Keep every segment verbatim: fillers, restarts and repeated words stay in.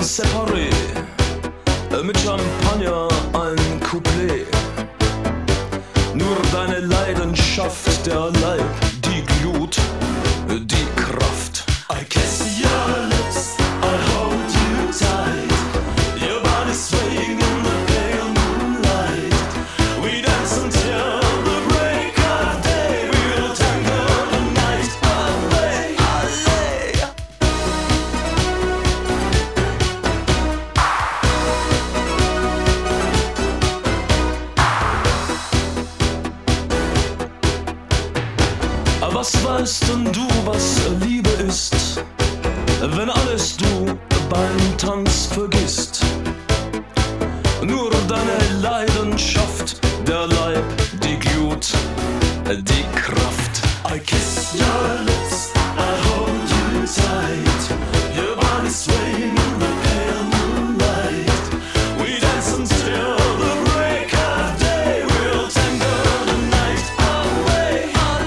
Separé, mit Champagner ein Couplet. Nur deine Leidenschaft, der Leib, die Glut, die Kraft. I kiss your lips, I hold you tight. Your body swaying in the pale moonlight. We dance until the break of day. We'll tango the night away. Was weißt denn du, was Liebe ist, wenn alles du beim Tanz vergisst? Nur deine Leidenschaft, der Leib, die Glut, die Kraft. I kiss your lips, I hold you tight. Your body swaying in the pale moonlight. We dance until the break of day. We'll tango the night away.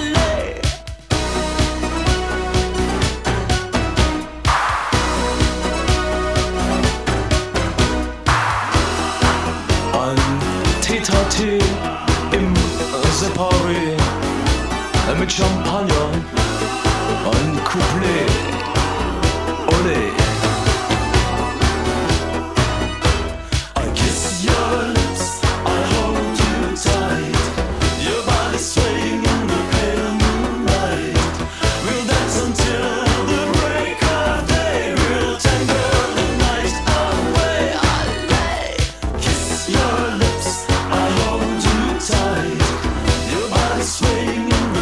Ein Tete-a-Tete im Separé, mit Champagner, ein Couplet, olé. I kiss your lips, I hold you tight. Your body swaying in the pale moonlight. We'll dance until the break of day. We'll tango the night away. Kiss your lips, I hold you tight. Your body swaying in the